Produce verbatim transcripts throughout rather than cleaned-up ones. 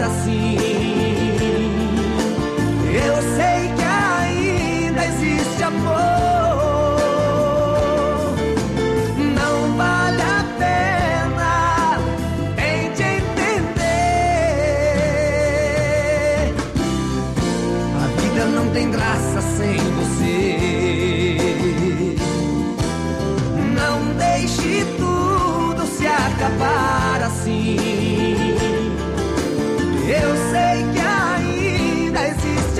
assim. Eu sei que ainda existe amor. Não vale a pena, tente entender. A vida não tem graça sem você. Não deixe tudo se acabar assim. Eu sei que ainda existe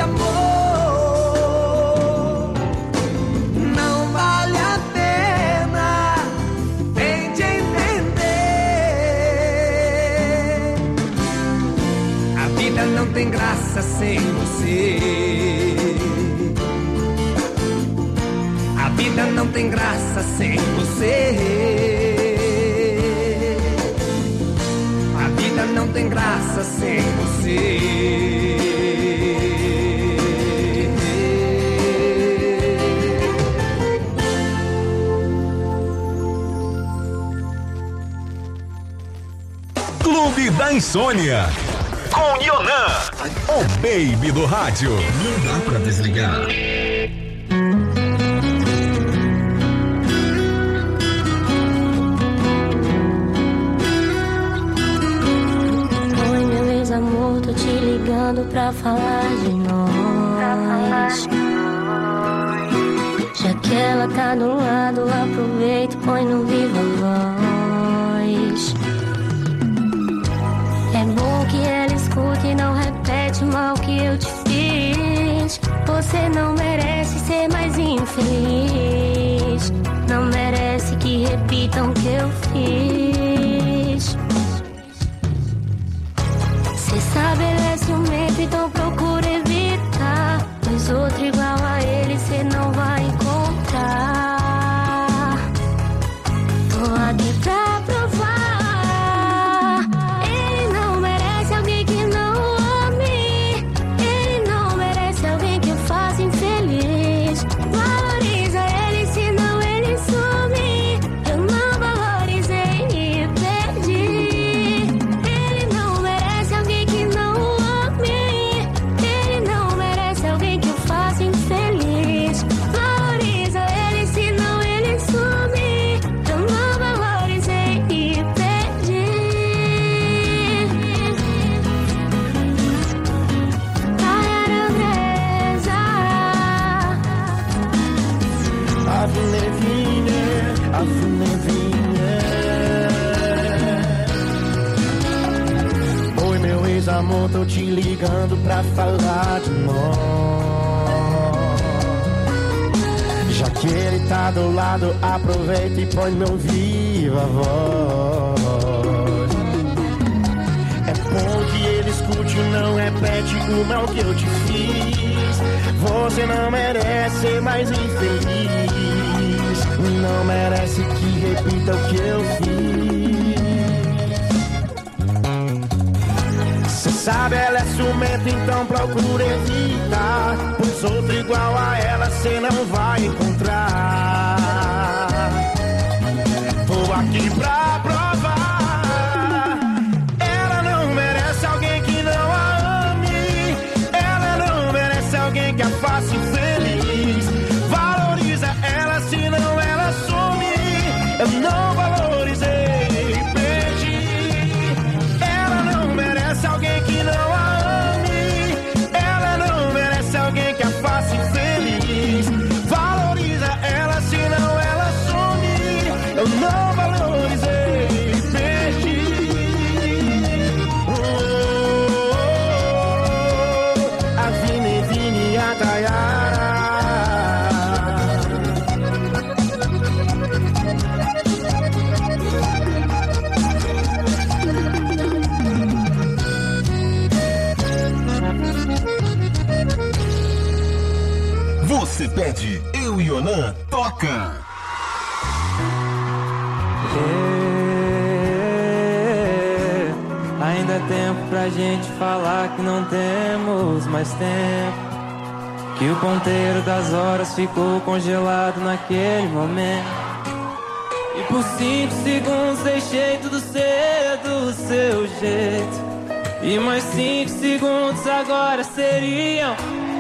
amor. Não vale a pena, tente entender. A vida não tem graça sem você. A vida não tem graça sem você. A vida não tem graça sem você. Clube da Insônia com Yonan, o baby do rádio. Não dá pra desligar. Amor, tô te ligando pra falar de nós. Já que ela tá do lado, aproveita e põe no viva voz. É bom que ela escute e não repete mal que eu te fiz. Você não merece ser mais infeliz. Não merece que repitam o que eu fiz. Cê sabe, ele é ciumento, então procura evitar. Pois outro igual a ele cê não vai encontrar. Tô aqui pra provar. Ele não merece alguém que não ame. Ele não merece alguém que o faça infeliz. Valoriza ele, senão ele some. Eu não valorizei e perdi. Ele não merece alguém que não ame. Ele não merece alguém que o faça infeliz. Valoriza ele, senão ele some. Eu não valorizei e perdi. Tayara Andresa. Ave Nevinha, Ave Nevinha. Oi, meu ex-amor, tô te ligando pra falar de nós. Já que ele tá do lado, aproveita e põe meu viva voz. É bom que ele escute, não repete o mal que eu te fiz. Você não merece ser mais infeliz. Não merece que repita o que eu fiz. Cê sabe, ela é ciumenta, então procura evitar. Pois outro igual a ela cê não vai encontrar. Tô aqui pra provar. Ela não merece alguém que não a ame. Ela não merece alguém que a faça infeliz. Valoriza ela, senão ela some. Eu não valorizei, perdi. Ela não merece alguém que não a ame. Ela não merece alguém que a faça infeliz. Valoriza ela, senão ela some. Eu não valorizei, perdi. Oh, oh, oh. A Vini, Vini, a Tayara. Você pede, eu e Yonan toca. É, ainda é tempo pra gente falar que não temos mais tempo. Que o ponteiro das horas ficou congelado naquele momento. E por cinco segundos deixei tudo ser do seu jeito. E mais cinco segundos agora seriam.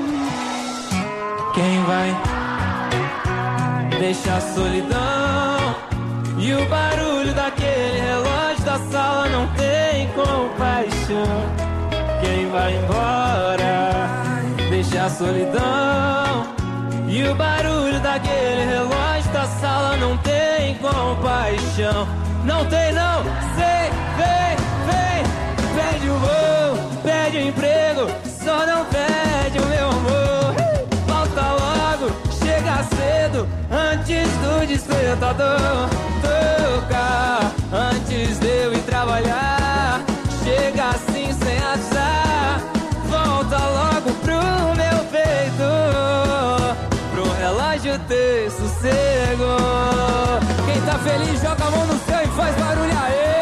Quem vai deixar a solidão? E o barulho daquele relógio da sala não tem compaixão. Quem vai embora deixar a solidão? E o barulho daquele relógio da sala não tem compaixão. Não tem não, sei, vem, vem. Pede o voo, pede o emprego, só não pede o meu amor. Volta logo, chega cedo, antes do despertador tocar. Antes de eu ir trabalhar, chega assim sem avisar. Volta logo pro meu peito, pro relógio ter sossego. Quem tá feliz joga a mão no céu e faz barulho aí.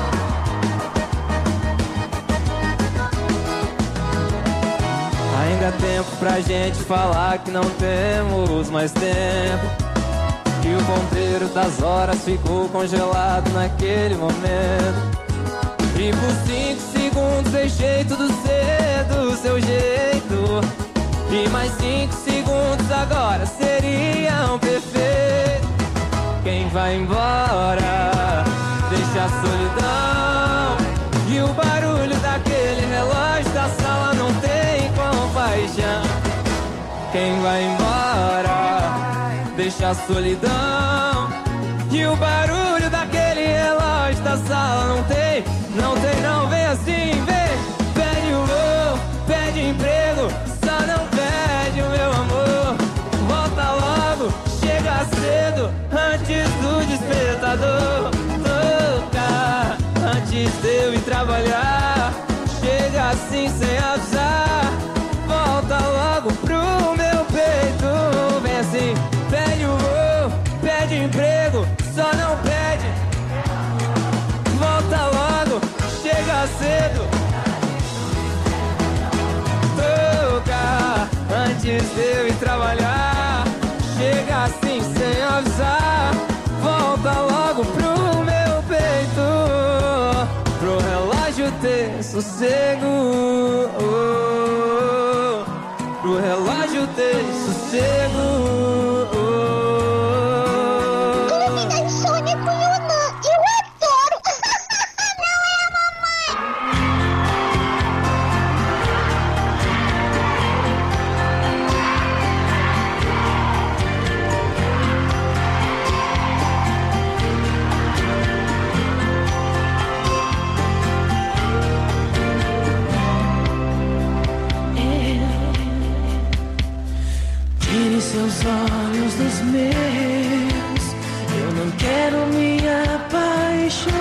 Ainda há tempo pra gente falar que não temos mais tempo, que o ponteiro das horas ficou congelado naquele momento. E por cinco segundos deixei tudo ser do seu jeito. E mais cinco segundos agora seriam perfeitos. Quem vai embora deixa a solidão. E o barulho daquele relógio da sala não tem compaixão. Quem vai embora deixa a solidão. E o barulho daquele relógio da sala não tem. Não tem não, vem assim, vem. Pede o voo, pede emprego, só não pede o meu amor. Volta logo, chega cedo, antes do despertador tocar. Antes de eu ir trabalhar, chega assim sem avisar. Volta logo pro meu peito, vem assim. Pede o voo, pede emprego, só não pede. Volta logo, chega cedo, tocar. Antes de eu ir trabalhar, chega assim sem avisar. Volta logo pro meu peito, pro relógio ter sossego, pro relógio ter sossego. Clube da Insônia com Yonan, eu adoro! Não é, mamãe? Tire seus olhos dos meus, eu não quero me apaixonar.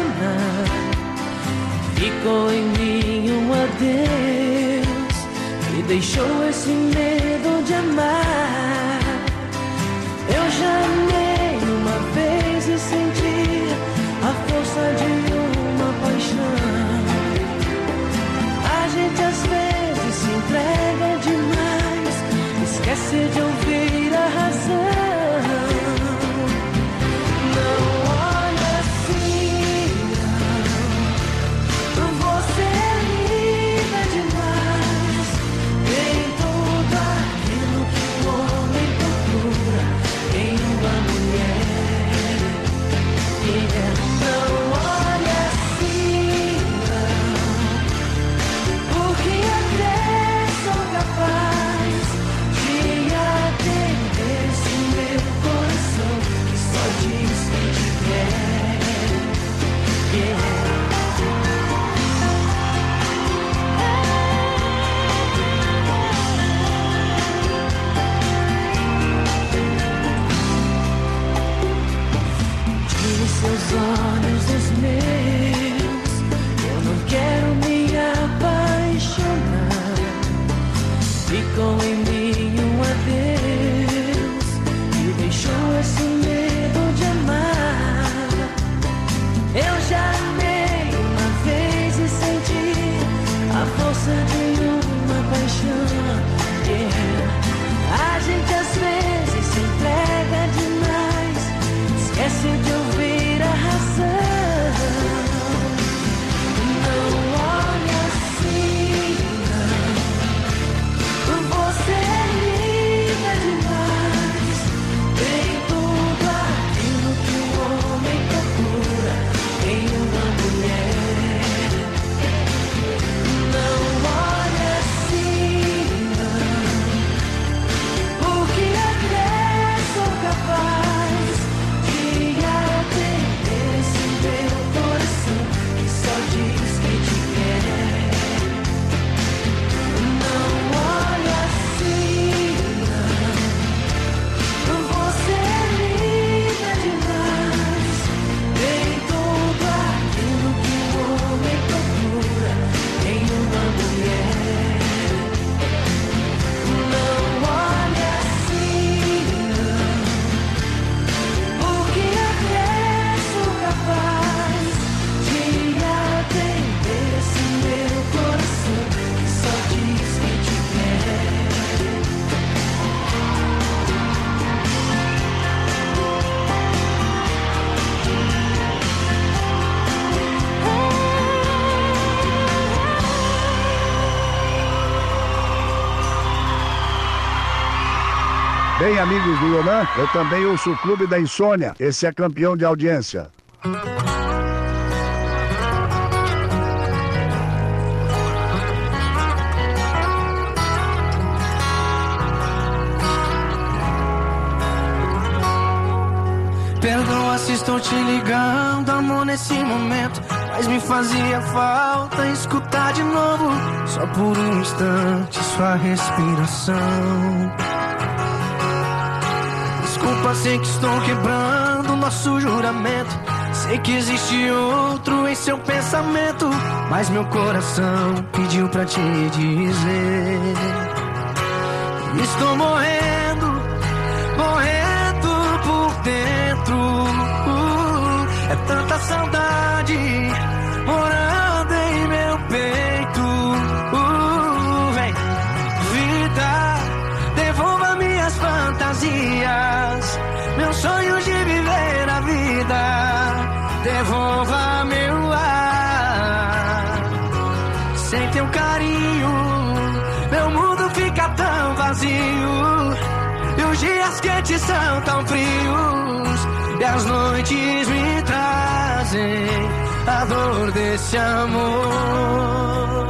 Ficou em mim um adeus, me deixou esse medo de amar. Eu já amei uma vez e senti a força de uma paixão. A gente às vezes se entrega demais, esquece de ouvir a razão. Não olha assim, não. Você é linda demais. Tem tudo aquilo que o homem procura em uma mulher. Yeah. Não olha assim, não, porque até sou capaz de atender esse meu coração que só diz que te quer. Yeah. Tire seus olhos dos meus, eu não quero me apaixonar. Ficou em mim um adeus e deixou esse medo de amar. Eu já amei uma vez e senti a força de uma paixão. Yeah. A gente às vezes se entrega demais, esquece de ouvir a razão. Não olha assim. Bem, amigos do Yonan, eu também ouço o Clube da Insônia. Esse é campeão de audiência. Perdoa se estou te ligando, amor, nesse momento, mas me fazia falta escutar de novo, só por um instante, sua respiração. Desculpa, sei que estou quebrando nosso juramento, sei que existe outro em seu pensamento, mas meu coração pediu pra te dizer: estou morrendo, morrendo por dentro. uh, É tanta saudade morando em meu peito. uh, Vem, vida, devolva minhas fantasias, meus sonhos de viver a vida. Devolva meu ar. Sem teu carinho, meu mundo fica tão vazio, e os dias quentes são tão frios, e as noites me trazem a dor desse amor.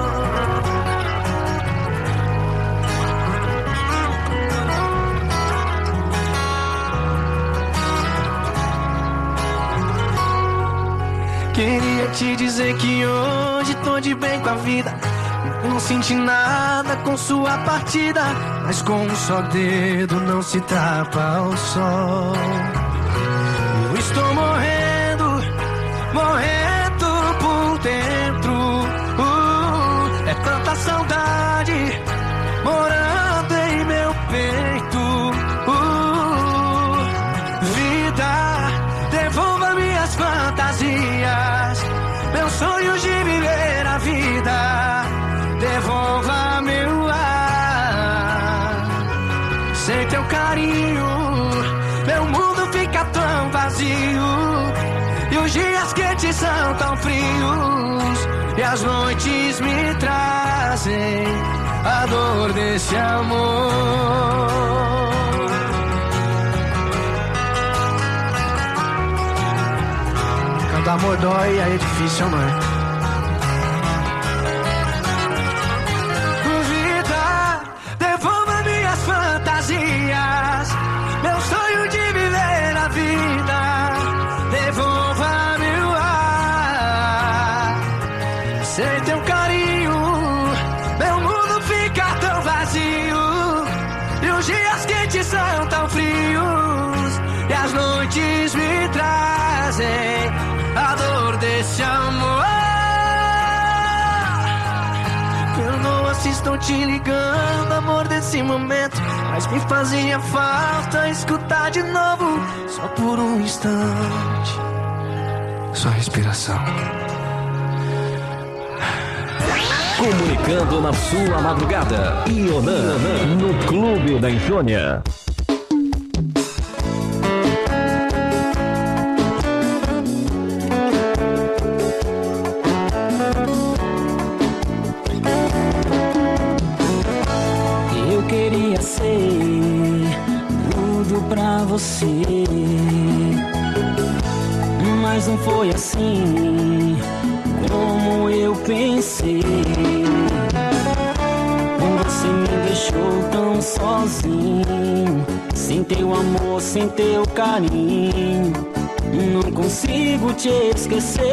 Queria te dizer que hoje tô de bem com a vida, não senti nada com sua partida, mas com um só dedo não se tapa o sol. Eu estou morrendo, morrendo por dentro. uh, É tanta saudade morando em meu peito. uh, Vida, devolva minhas fantasias, meus sonhos de viver a vida. Devolva meu ar. Sem teu carinho, meu mundo fica tão vazio, e os dias quentes são tão frios, e as noites me trazem a dor desse amor. Quando o amor dói, aí é difícil, não é? Meu sonho de viver a vida, devolva meu ar. Sem teu carinho, meu mundo fica tão vazio, e os dias quentes são tão frios, e as noites me trazem a dor desse amor. Perdoa se estou te ligando, amor, desse momento, mas me fazia falta escutar de novo, só por um instante, sua respiração. Comunicando na sua madrugada, Yonan, no Clube da Insônia. Pra você, mas não foi assim como eu pensei. Você me deixou tão sozinho, sem teu amor, sem teu carinho. Não consigo te esquecer,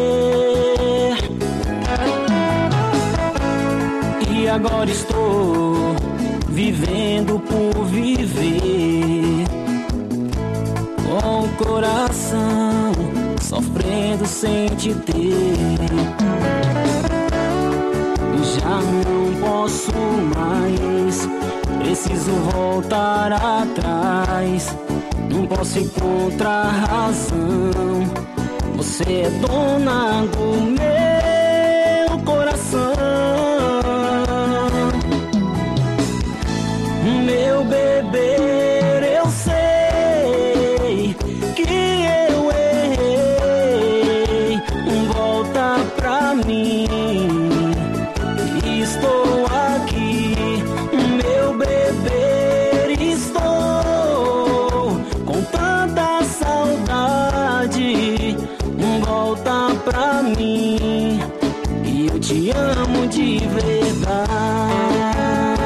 e agora estou vivendo por viver, com o coração sofrendo sem te ter. Já não posso mais, preciso voltar atrás. Não posso encontrar razão, você é dona do meu coração. Meu bebê, eu sei que eu errei. Volta pra mim, estou aqui. Meu bebê, estou pra mim, e eu te amo de verdade.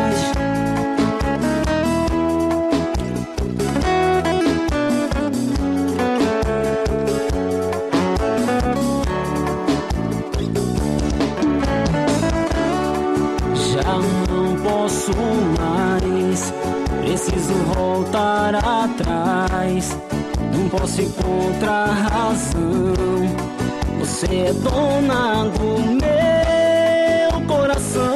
Posso mais, preciso voltar atrás. Não posso encontrar razão. Você é dona do meu coração.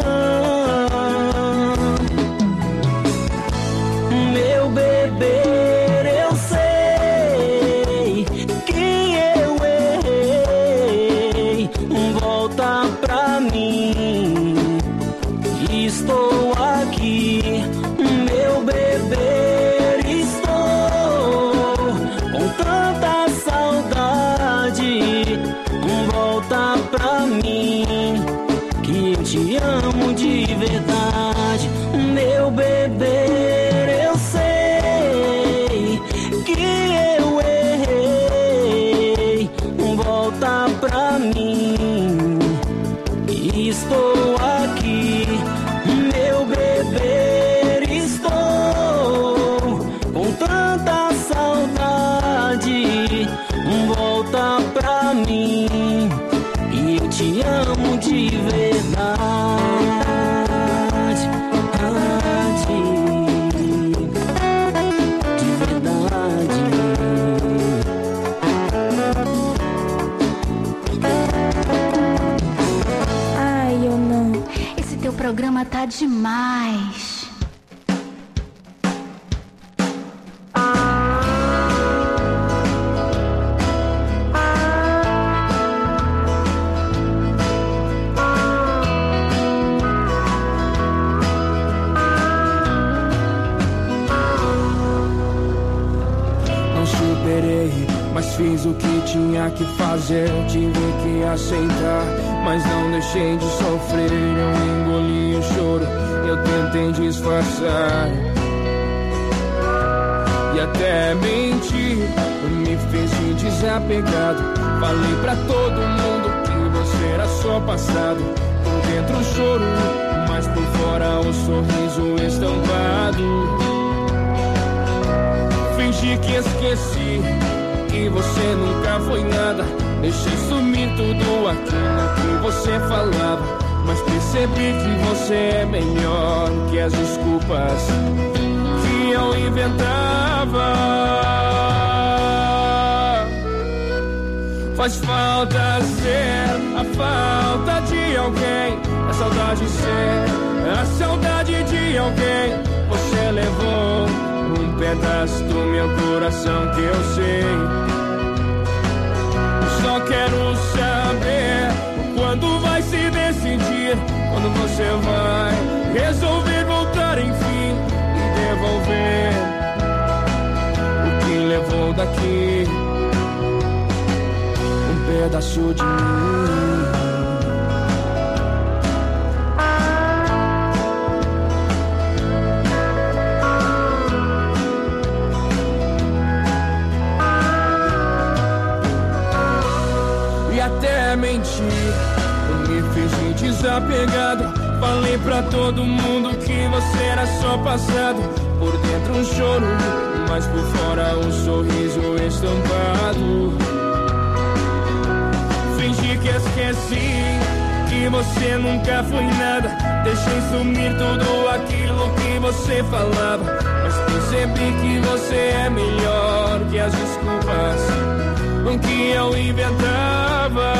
Meu bebê, eu sei que eu errei. Volta pra mim. Estou aqui, meu bebê, estou com tanta saudade. Volta pra mim, que eu te amo de verdade. Meu bebê, eu sei que eu errei. Volta pra mim, estou aqui. Meu bebê, estou com tanta saudade. Volta pra mim, e eu te amo de verdade. De verdade. Ai, eu não. Esse teu programa tá demais. Não superei, mas fiz o que tinha que fazer. Tive que aceitar, mas não deixei de sofrer. Eu engoli o choro, eu tentei disfarçar e até mentir. Me fiz de desapegado. Falei pra todo mundo que você era só passado. Por dentro o choro, mas por fora o sorriso estampado. Fingi que esqueci, que você nunca foi nada. Deixei sumir tudo aquilo que você falava, mas percebi que você é melhor que as desculpas que eu inventava. Faz falta ser a falta de alguém, a saudade ser a saudade de alguém. Você levou um pedaço do meu coração que eu sei. Só quero saber quando vai se decidir, quando você vai resolver voltar enfim e devolver o que levou daqui, um pedaço de mim. Até mentir, eu me fiz de desapegado. Falei pra todo mundo que você era só passado. Por dentro um choro, mas por fora um sorriso estampado. Fingi que esqueci, que você nunca foi nada. Deixei sumir tudo aquilo que você falava, mas percebi que você é melhor que as desculpas que eu inventava.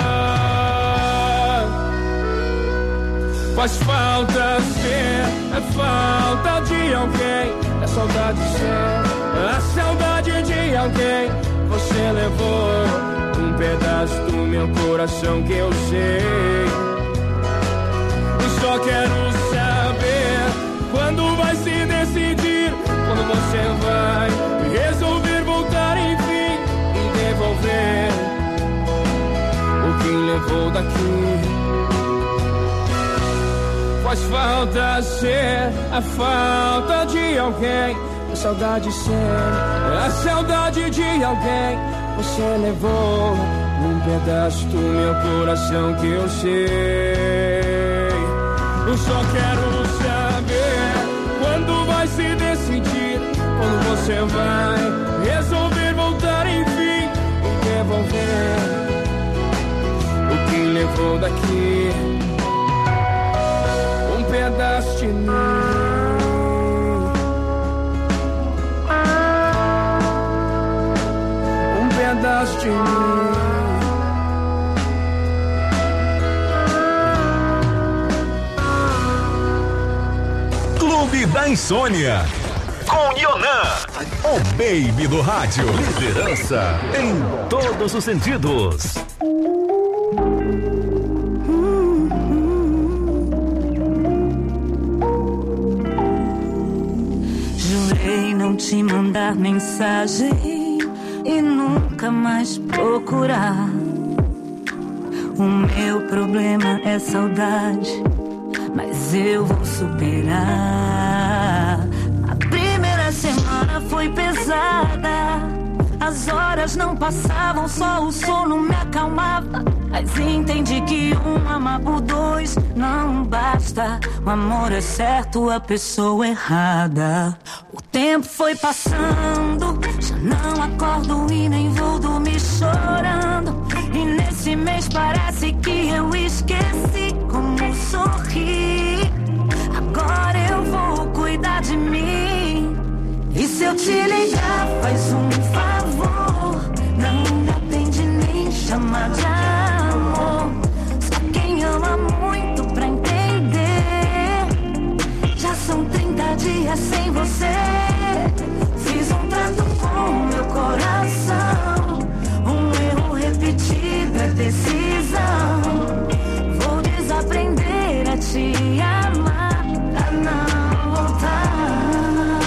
Faz falta ser a falta de alguém, a saudade ser a saudade de alguém. Você levou um pedaço do meu coração que eu sei. Eu só quero saber quando vai se decidir, quando você vai resolver voltar enfim e devolver o que levou daqui. Faz falta ser a falta de alguém, a saudade ser a saudade de alguém. Você levou um pedaço do meu coração que eu sei. Eu só quero saber quando vai se decidir, quando você vai resolver voltar enfim e devolver o que levou daqui, um pedaço de mim. Um pedaço de mim. Clube da Insônia, com Yonan, o baby do rádio. Liderança em todos os sentidos. Jurei não te mandar mensagem e nunca mais procurar. O meu problema é saudade, mas eu vou superar. A primeira semana foi pesada, as horas não passavam, só o sono me acalmava. Mas entendi que um amar por dois não basta. O amor é certo, a pessoa errada. O tempo foi passando, já não acordo e nem vou dormir chorando. E nesse mês parece que eu esqueci como sorrir. Agora eu vou cuidar de mim. E se eu te ligar, faz um favor, não me atende nem chama de amor. Só quem ama muito pra entender. Já são trinta dias sem você. Fiz um trato com meu coração, um erro repetido é decisão. Vou desaprender a te amar pra não voltar.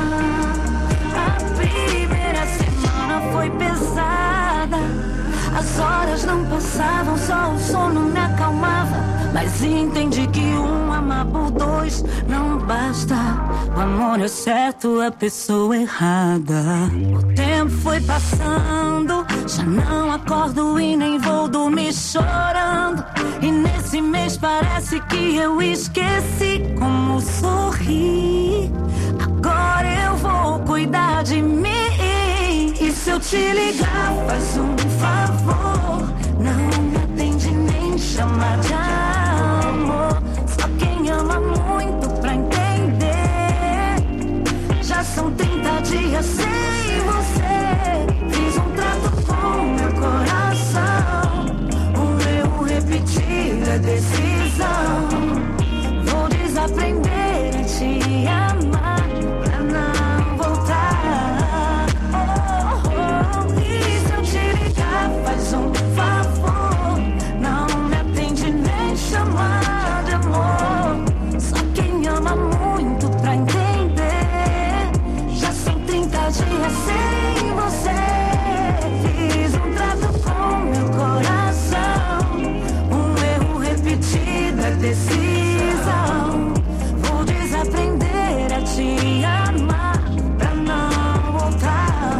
A primeira semana foi pesada, as horas não passavam, só o sono me acalmava. Mas entendi que um amar por dois não basta. O amor é certo, a pessoa errada. O tempo foi passando, já não acordo e nem vou dormir chorando. E nesse mês parece que eu esqueci como sorrir. Agora eu vou cuidar de mim. E se eu te ligar, faz um favor, não me atende nem chama de amor. Só quem ama muito pra entender. Já são trinta dias sem você. Fiz um trato com meu coração, um erro repetido é decisão. Vou desaprender a te amar pra não voltar. Oh, oh, oh. E se eu te ligar, faz um favor, não me atende nem chamar de amor. Só quem ama muito pra entender. Já são trinta dias sem você. Fiz um trato com meu coração, um erro repetido é decisão. Vou desaprender a te amar pra não voltar.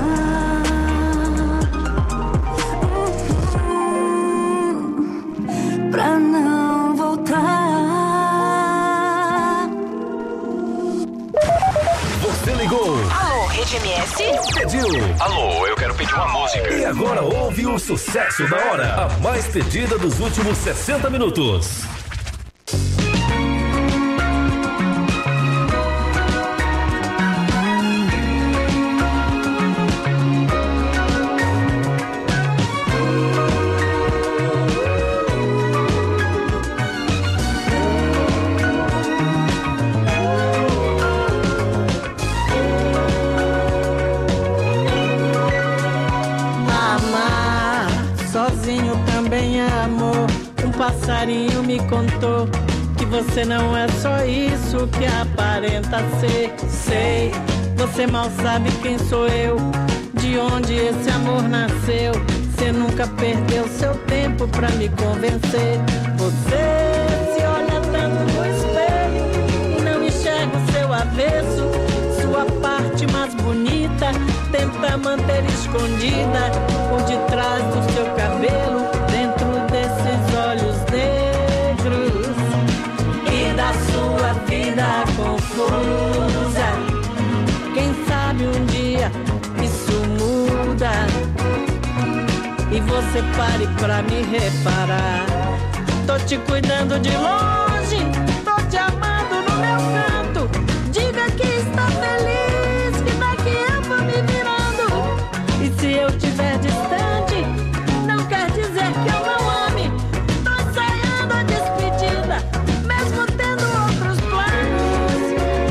Hum, pra não voltar. Você ligou? Alô, Rede M S? Pediu? Alô, eu quero pedir uma música. E agora ouve o sucesso da hora, a mais pedida dos últimos sessenta minutos. Amar sozinho também é amor. Um passarinho me contou que você não é só isso que aparenta ser. Sei, você mal sabe quem sou eu, de onde esse amor nasceu. Você nunca perdeu seu tempo pra me convencer. Você se olha tanto no espelho e não enxerga o seu avesso. sua parte mais bonita tenta manter escondida por detrás do seu cabelo, dentro desses olhos negros e da sua vida confusa. Quem sabe um dia isso muda e você pare pra me reparar. Tô te cuidando de longe, tô te amando no meu canto. Diga que está feliz, que daqui eu vou me virando. E se eu estiver distante, não quer dizer que eu não ame. Tô saindo a despedida, mesmo tendo outros planos.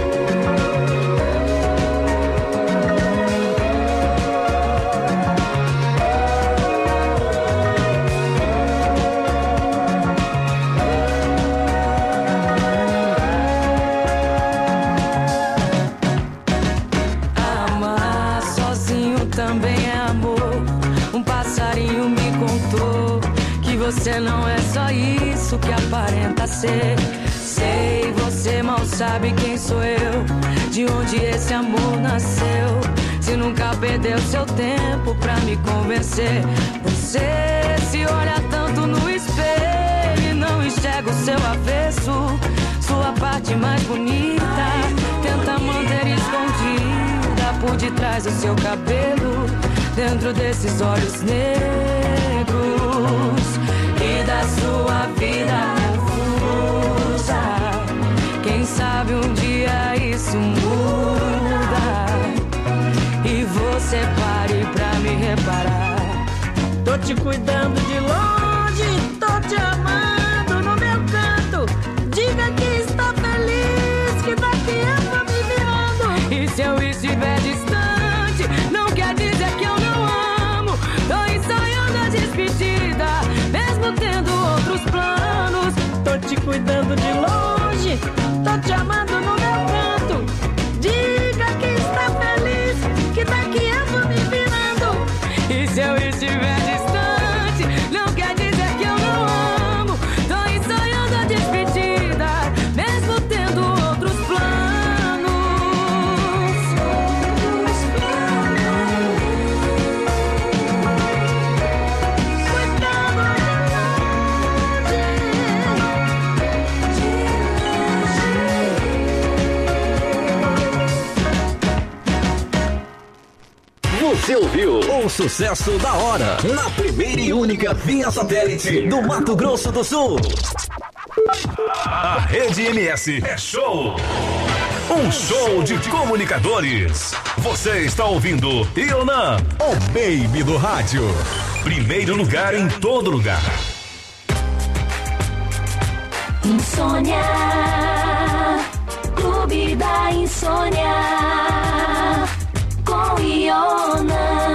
Amar sozinho também é amor. Um passarinho me contou que você não é só isso que aparenta ser. Sei, você mal sabe quem sou eu, de onde esse amor nasceu. Se nunca perdeu seu tempo pra me convencer. Você se olha tanto no espelho e não enxerga o seu avesso, sua parte mais bonita tenta manter escondida por detrás do seu cabelo, dentro desses olhos negros e da sua vida confusa. Quem sabe um dia isso muda e você pare pra me reparar. Tô te cuidando de longe, tô te amando no meu canto. Diga que está feliz, que daqui eu vou me virando. E se eu estiver distante, não quer dizer que eu não amo. Tô ensaiando a despedida, mesmo tendo outros planos. Tô te cuidando de longe, tô te amando no meu canto. Diga que está feliz, que daqui eu vou me virando. E se eu estiver distante, não quer dizer que eu não amo. Tô ensaiando a despedida, mesmo tendo outros planos. Você ouviu o sucesso da hora na primeira e única via satélite do Mato Grosso do Sul. A Rede M S é show. Um show de comunicadores. Você está ouvindo Ionan, o baby do rádio. Primeiro lugar em todo lugar. Insônia, Clube da Insônia, com Ionan.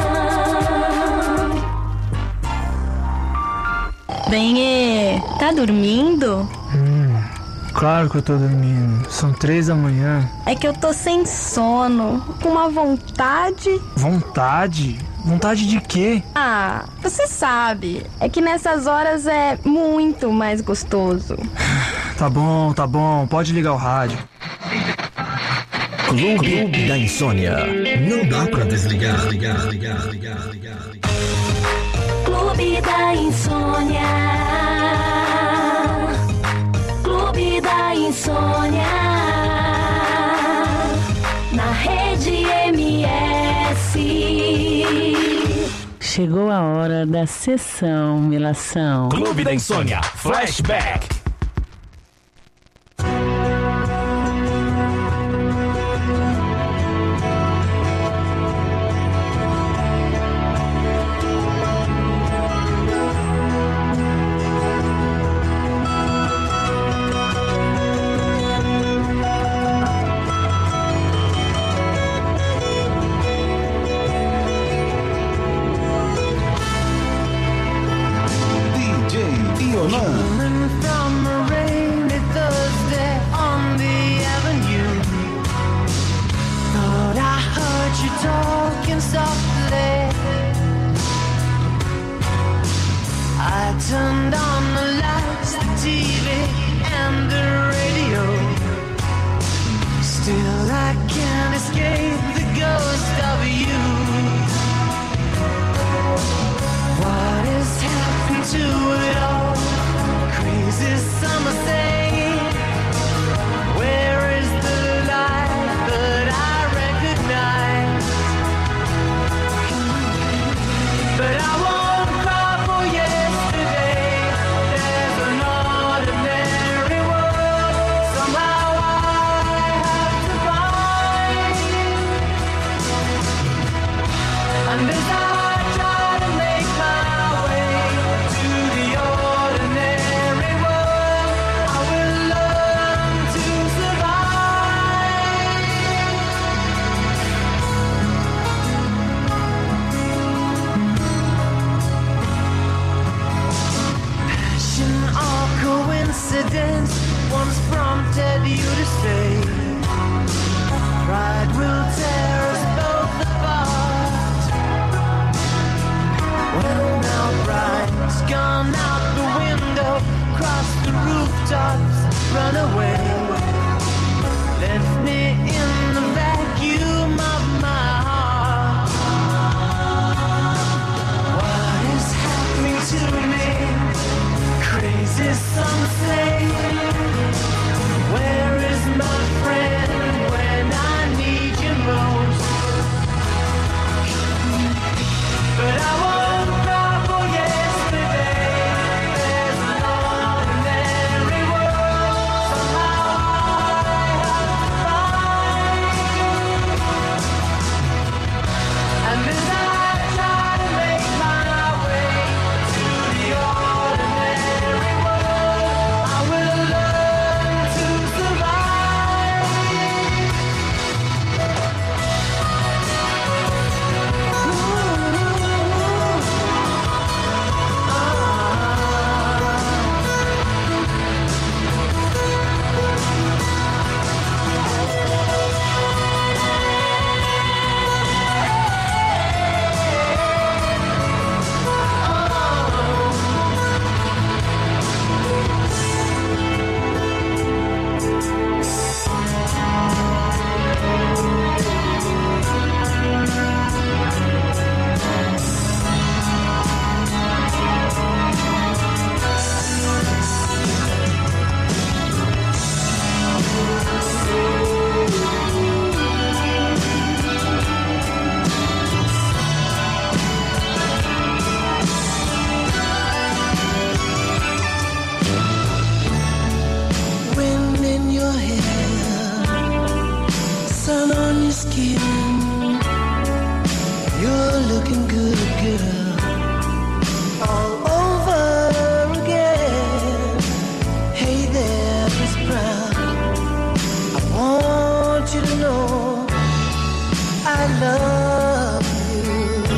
Benê, tá dormindo? Hum, claro que eu tô dormindo. São três da manhã. É que eu tô sem sono, com uma vontade. Vontade? Vontade de quê? Ah, você sabe. É que nessas horas é muito mais gostoso. Tá bom, tá bom. Pode ligar o rádio. Clube da Insônia. Não dá pra desligar. Ligar, ligar, ligar, ligar. Clube da Insônia, Clube da Insônia, na Rede M S. Chegou a hora da sessão Melação. Clube da Insônia, Flashback. Turned on the lights, the T V and the radio. Still I can't escape the ghost of you. What has happened to it all? Crazy summer thing. Where is the light that I recognize? But I won't cry for yesterday. There's an ordinary world somehow I have to find. And as I try to make my way to the ordinary world, I will learn to survive. Passion or coincidence once prompted you to stay. Pride will tear us both apart. Well, now pride's gone out the window, crossed the rooftops, run away. Left me in the vacuum of my heart. What is happening to me? Crazy some say. Where is my friend when I need you most? But I won't cry for yesterday. There's an ordinary world somehow I have to find. And as I try to make my way to the ordinary world, I will learn to survive. Wind in your hair, sun on your skin. You're looking good, girl, all over again. Hey there, Miss Brown, I want you to know I love you.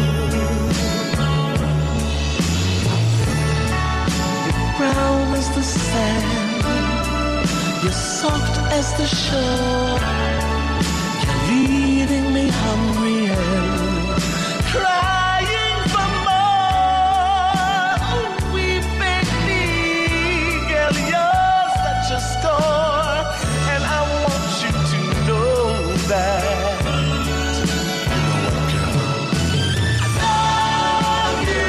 You're brown as the sand, you're soft as the shore. You're leaving me hungry and crying for more. Oh, weeping me, girl, you're such a score. And I want you to know that. I love you.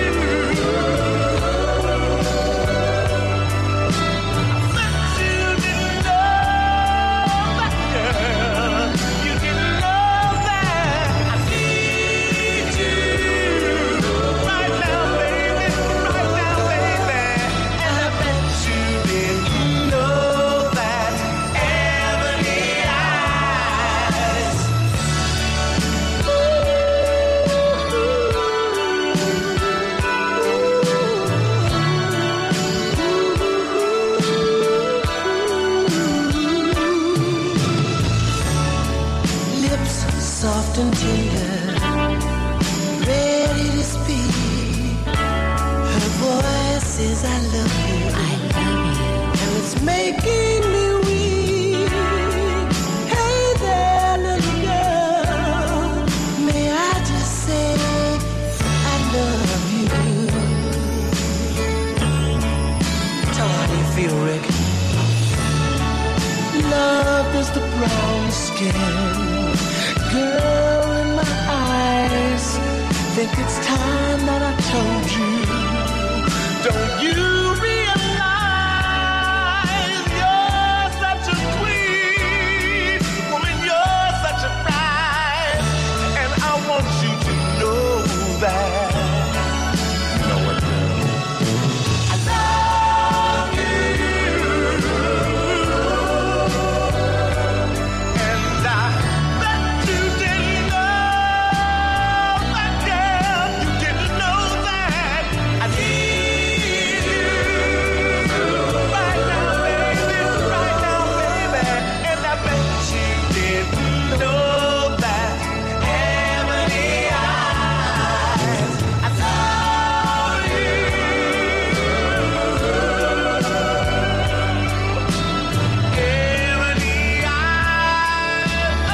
But you didn't know that, girl. You didn't know that. I need you right now, baby, right now, baby. And I bet you didn't know that. Ebony eyes. Lips soft and tender, ready to speak. Her voice says I love you, I love you, and it's making me weak. Hey there, little girl, may I just say I love you. Tell her how you feel, Rick. Love as the brown skin. Girl, in my eyes, think it's time that I told you. Don't you realize you're such a queen, woman, you're such a bride, and I want you to know that. You know what, girl? I love you, and I bet you didn't know that, girl. You didn't know that I need you right now, baby, right now, baby, and I bet you didn't know that. Ebony eyes, I love you. Ebony eyes, oh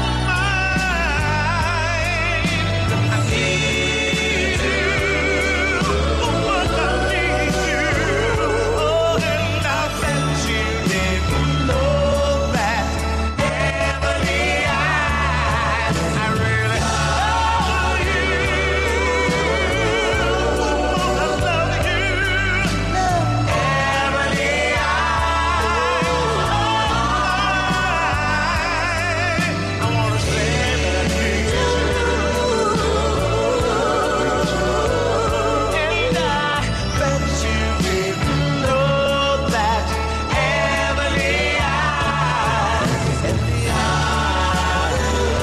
mine, I need you, woman, I need you, oh, and I bet you didn't know that. Ebony eyes, I really love you, I love you. Ebony eyes, I wanna say that I need you, and I bet you didn't know that. Ebony eyes, Ebony eyes,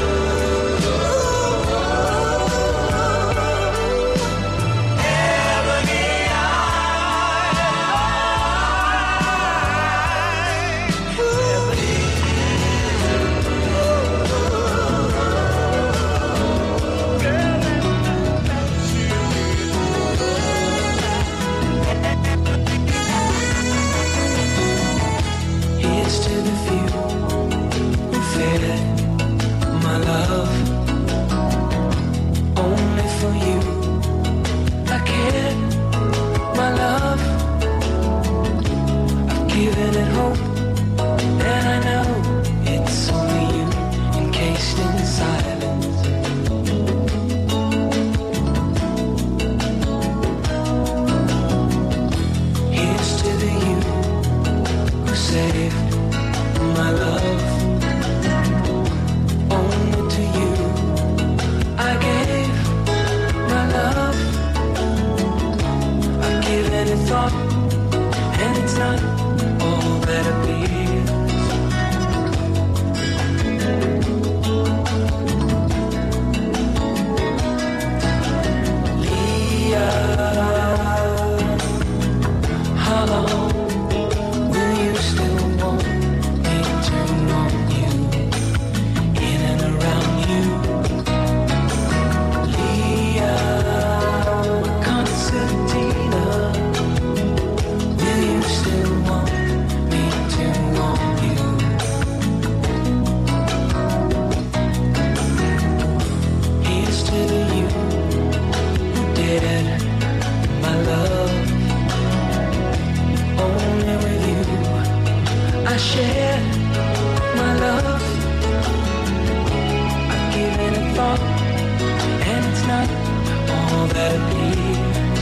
Ebony Here's to the few who fed my love. Only for you I cared, my love. I've given it hope, and I know it's only you, encased in silence. Here's to the you who saved my love. Only to you I gave my love. I've given it thought, and it's not all that appears. Leah, how long will you still want me to want you, in and around you? Leah, concertina, will you still want me to want you? Here's to the you who did my love. Only with you I share my love. I've given it thought, and it's not all that appears.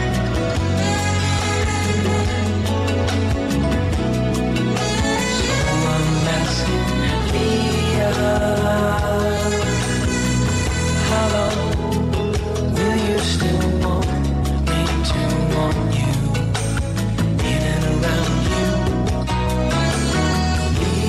So I'm asking Leah, how long will you still want me to want you, in and around you?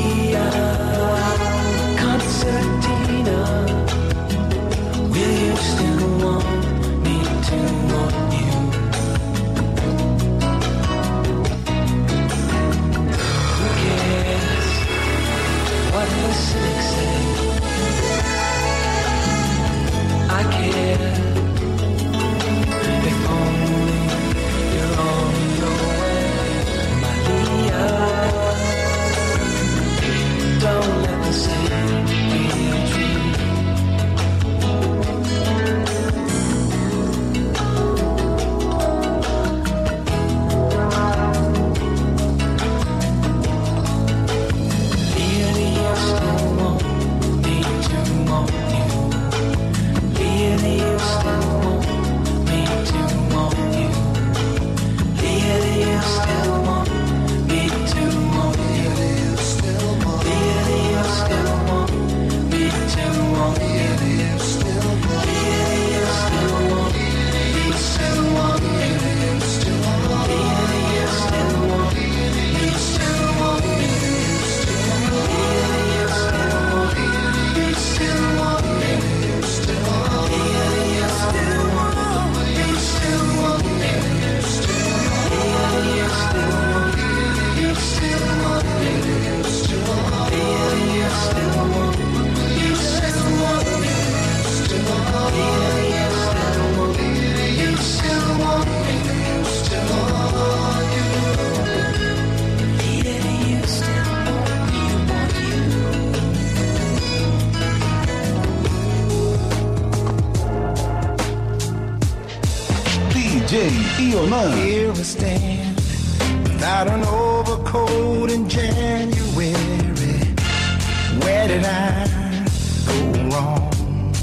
Onan. Here we stand without an overcoat in January. Where did I go wrong?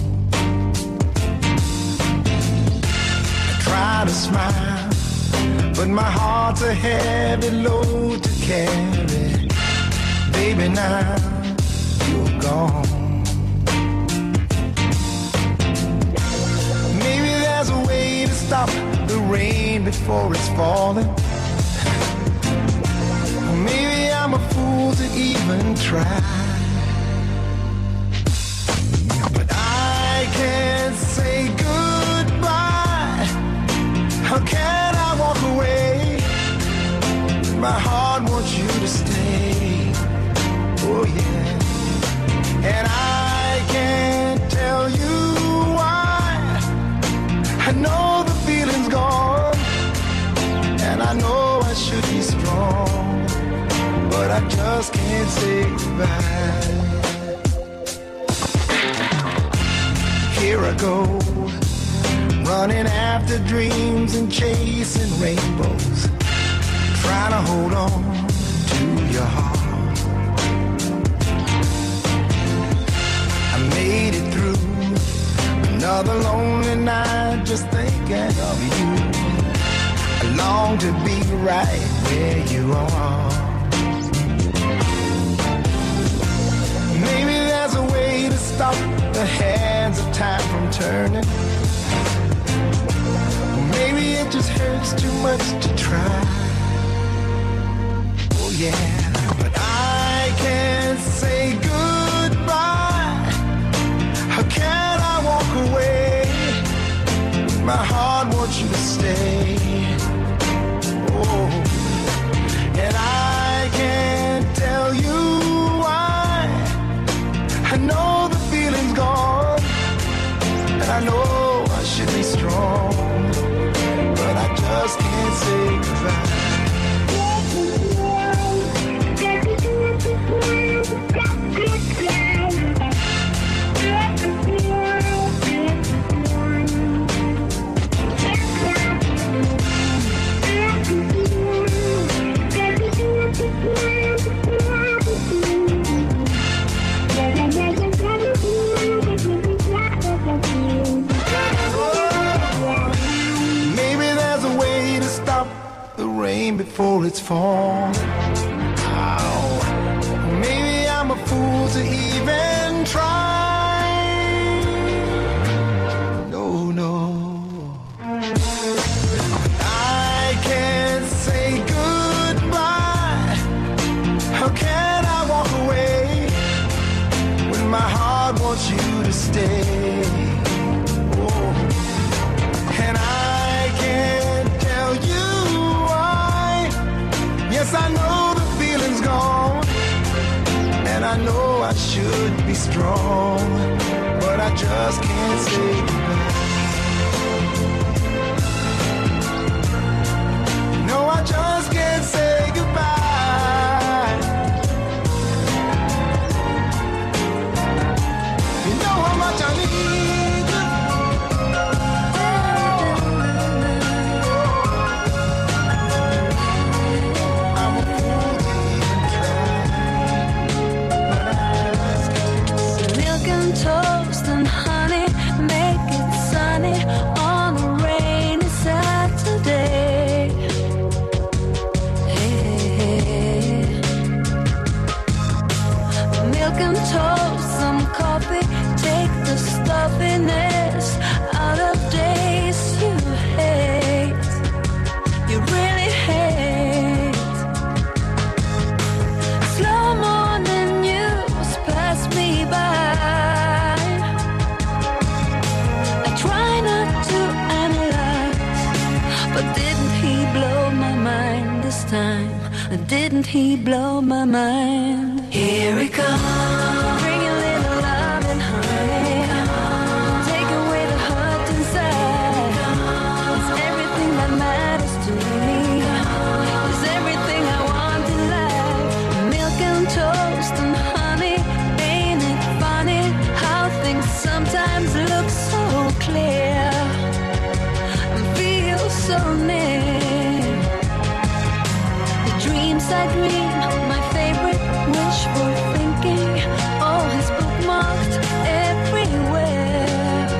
I try to smile, but my heart's a heavy load to carry. Baby, now you're gone. Maybe there's a way to stop the rain before it's falling. Or maybe I'm a fool to even try. But I can't say goodbye. How can I walk away? My heart wants you to stay. Oh yeah. And I can't tell you why. I know the feeling's gone, and I know I should be strong, but I just can't say goodbye. Here I go, running after dreams and chasing rainbows, trying to hold on to your heart. I made it through another lonely night just thinking of you. I long to be right where you are. Maybe there's a way to stop the hands of time from turning. Or maybe it just hurts too much to try. Oh yeah, but I can't say goodbye. How can I walk away? My heart wants you to stay. Oh, and I can't tell you why. I know the feeling's gone, and I know I should be strong, but I just can't say goodbye. Before it's fallen. Oh, maybe I'm a fool to even try. No, no, I can't say goodbye. How can I walk away when my heart wants you to stay? Oh, and I can't tell you. Yes, I know the feeling's gone, and I know I should be strong, but I just can't say goodbye. No, I just can't say goodbye. You know how much I need you. Toast and honey, make it sunny on a rainy Saturday. Hey. Milk and toast, some coffee, take the stuffiness out of days you hate. You really hate. Slow morning news pass me by. Time. Didn't he blow my mind? Here he comes, bring a little love and honey, take away the hurt inside. It's everything that matters to me. It's everything I want in life. Milk and toast and honey, ain't it funny how things sometimes look so clear and feel so near? Sometimes I dream my favorite wishful thinking. All is bookmarked everywhere,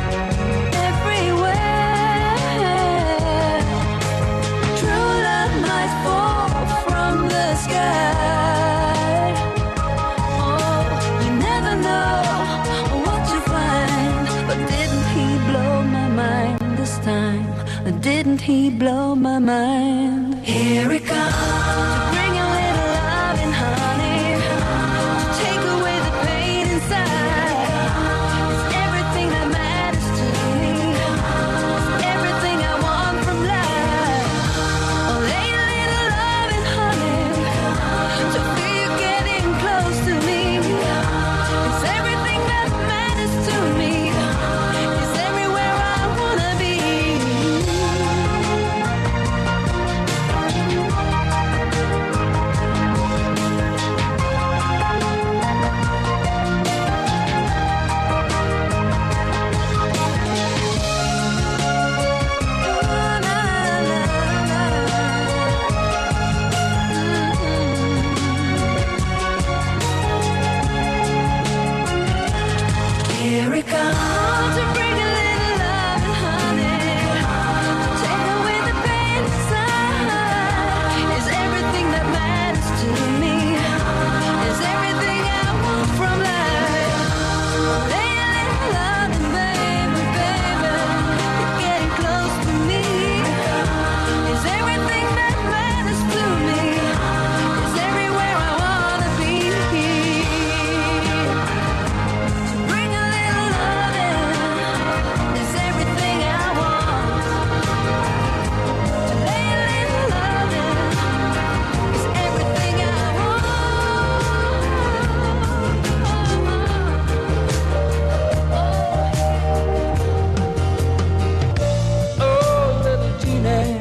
everywhere. True love might fall from the sky. Oh, you never know what to find. But didn't he blow my mind this time? Didn't he blow my mind? Here he comes to bring a little love and honey, to take away the pain inside. It's everything that matters to me. It's everything I want from life. Oh, lay a little love and honey, to feel you getting close to me. It's everything that matters to me. It's everywhere I wanna be. Here it comes to bring a little love and honey, to take away the pain inside. It's everything that matters to me. It's everything I want from life. Lay a little love and baby, baby, you're getting close to me. It's everything that matters to me. It's everywhere I wanna be. Bring a little loving, it's everything I want. To lay a little loving, it's everything I Oh, little Jeannie,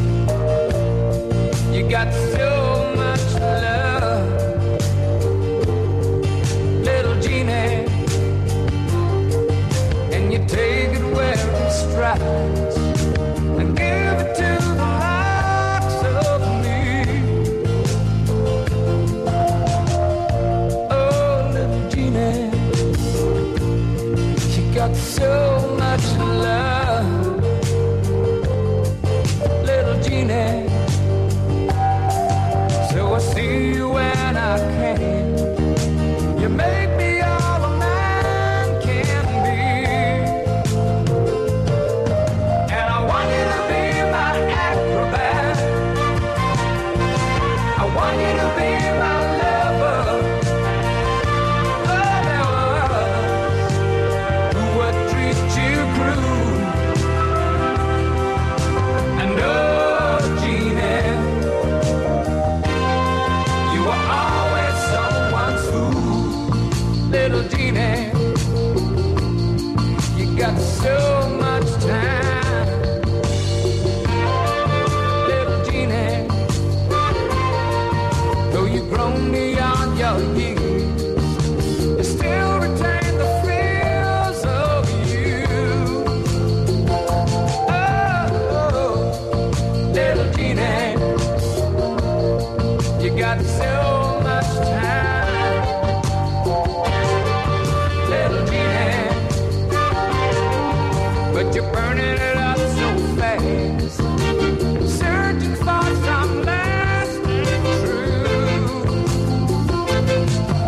you got so much love. Little Jeannie, and you take it where it strikes and give it to the likes of me. Oh, little Jeannie, you got so much love. Little Jeannie, so I see you when I can. You make me all a man can be. And I want you to be my acrobat. I want you to be my lover. Oh, there was who would treat you cruel. And oh, Jeannie, you were always someone's fool. Little Jeannie, you got so much time. Little Jeannie, though you've grown beyond your years, you still retain the fears of you. Oh, little Jeannie, you got so much time. Little Jeannie, but you're burning it up so fast, searching for some lasting truth.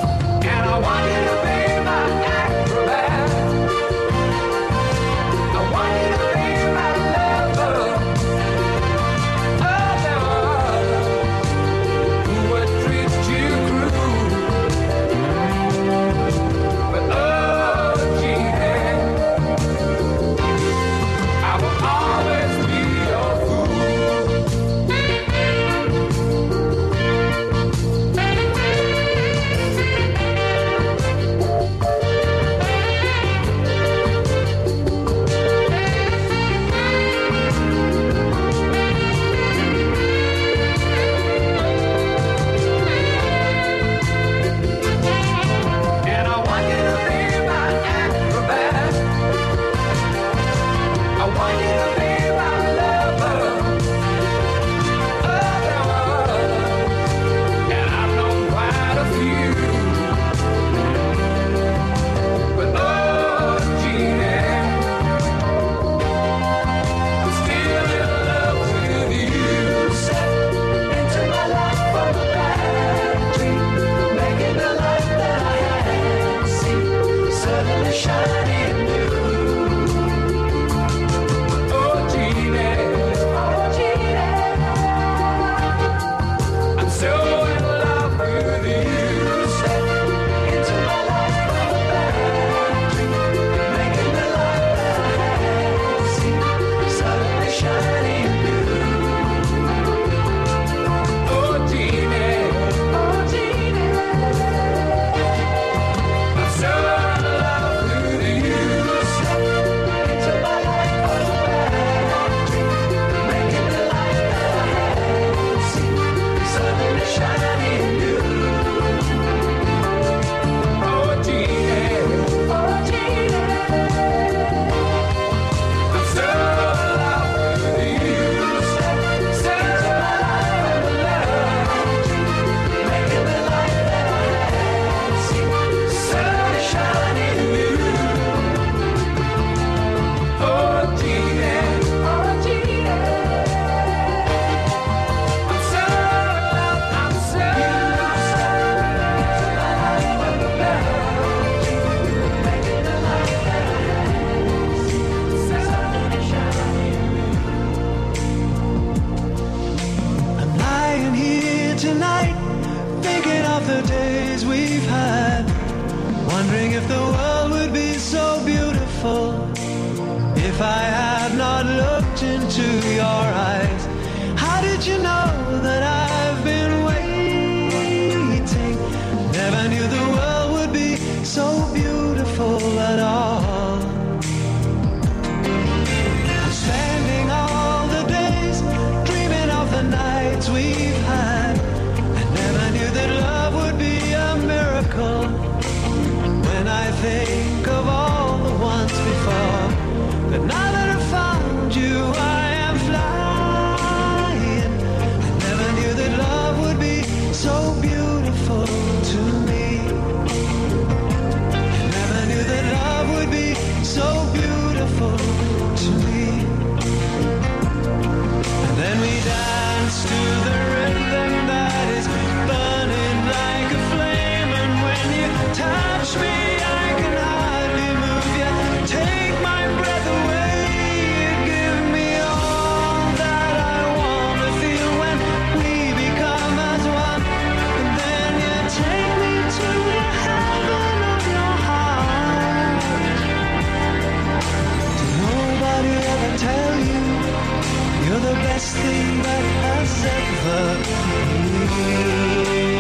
of the days we've had, wondering if the world would be so beautiful if I had not looked into your eyes. How did you know that I've been waiting? Never knew the world would be so beautiful at all. I'm spending all the days dreaming of the nights we've had. I never knew that love would be a miracle. When I think of all the ones before, but now that I've found you, I am flying. I never knew that love would be so beautiful to me. I never knew that love would be so beautiful to me. And then we dance to the rhythm that is burning like a flame. And when you touch me, I can hardly move you. Take my breath away. You give me all that I want to feel when we become as one. And then you take me to the heaven of your heart. Did nobody ever tell you you're the best thing that has ever been?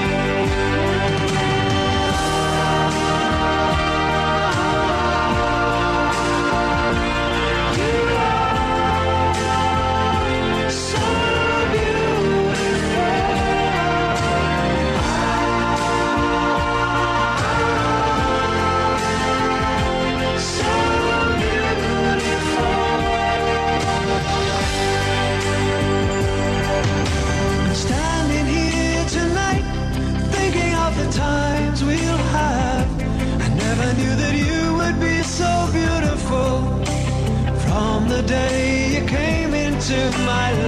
Times we'll have. I never knew that you would be so beautiful. From the day you came into my